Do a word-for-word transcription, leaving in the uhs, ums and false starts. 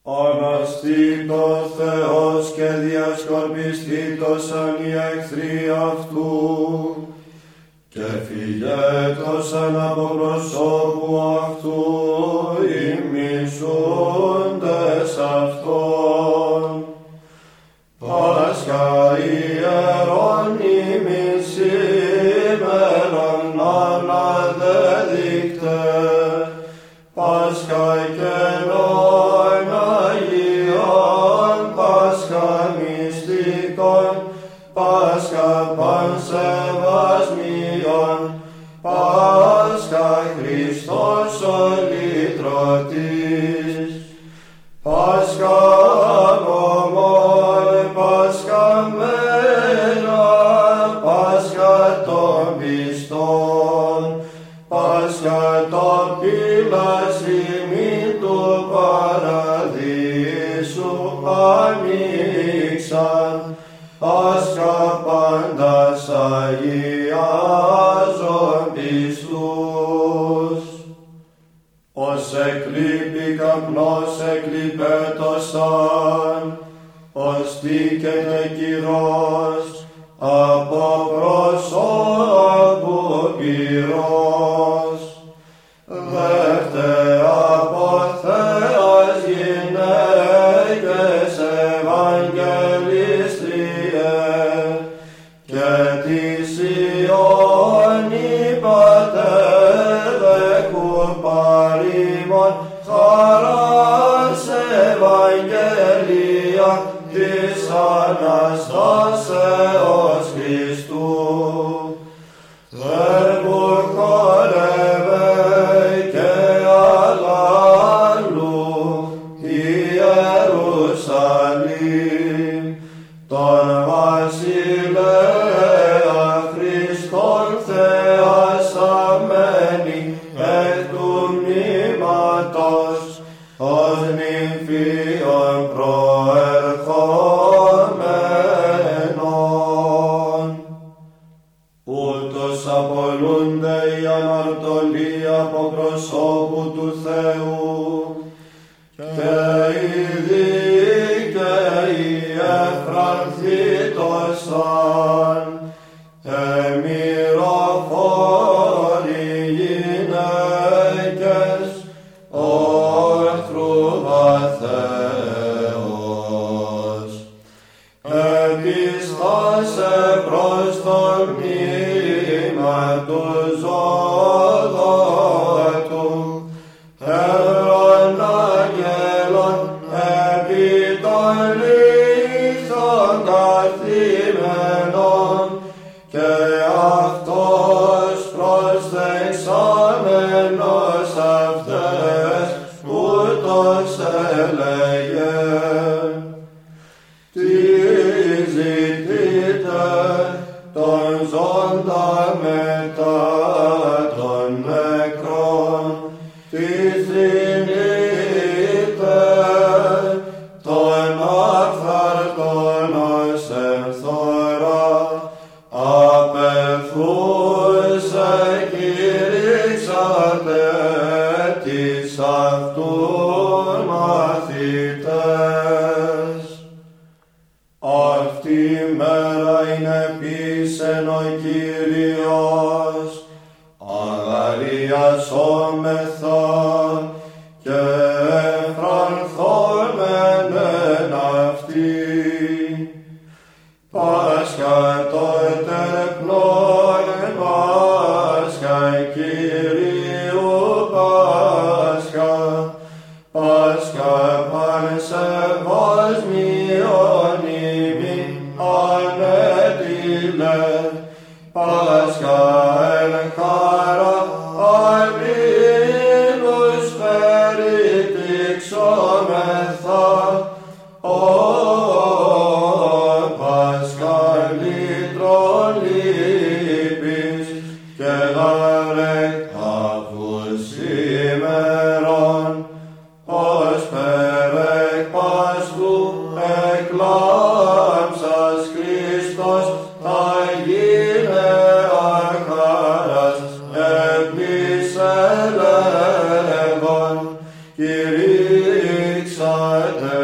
Αναστήτω Θεός και διασκορπιστήτωσαν οι εχθροί αυτού, και φυγέτωσαν από προσώπου αυτού οι μισούντες αυτόν. Πάσχα ιερόν ημίν σήμερον αναδεδείκτε, Πάσχα καινών Αγίων, Πάσχα μυστικών, Πάσχα πανσεβασμίων, Πάσχα Χριστός ο λυτρωτής, Πάσχα νομών, Πάσχα μένα, Πάσχα των πιστών, Πάσχα το πυλασιμήν του παραδείσου ανοίξαν, Πάσχα πάντας αγιάζον πιστούς. Ως εκλείπει καπνός εκλειπέτωσαν, ως τίκεται κυρός από προσώπου πυρός. Δεύτε από Θεός γυναίκες Ευαγγελίστριε, και της Ιώνη πατέρδεκου παρήμων χαράς Ευαγγελία της Αναστάσεως Χριστού. Verbum χορεύε και αλλάλου Ιερουσαλήμ, τον βασιλέα Χριστόν θεασαμένη εκ του μνήματος ως νυμφίων προερχόμενων. Ούτως απολούνται οι αναρτωλοί από προσώπου του Θεού, και οι δίκαιοι εφρανθήτωσαν, εμυροφόροι γυναίκες, όρθρου βαθέως. Επιστάσε προς το μνήμα του ζωδότου, Εύρον αγγέλων επί των λίθων καθήμενων, και αυτός προσθεξάμενος αυτές ούτως έλεγε. Τι ζητείτε τον ζώντα μετά των νεκρών, τι θρηνείτε τον αφθαρτών ως εμθορά, απευθούσε κηρύξατε τις αυτούν μαθητές. Αυτή η μέρα είναι πείσεν ο Κύριος, αγαριασόμεθα και εφρανθόμεν εν αυτή. Πάσχα το τεκνόν, Πάσχα Κυρίου Πάσχα, Πάσχα πανσεβασμίων ημίν ανέτειλε, Πάσχα εν χαρά αλλήλους περιτύξομεθα, ο Πάσχα λύτρων λύπης και δαρεκ αφού σήμερον, ως περεκ Πάσχου εκλάμψας Χριστός θα γίνε αχάρας επλήσε λέγον, κηρύξα Pater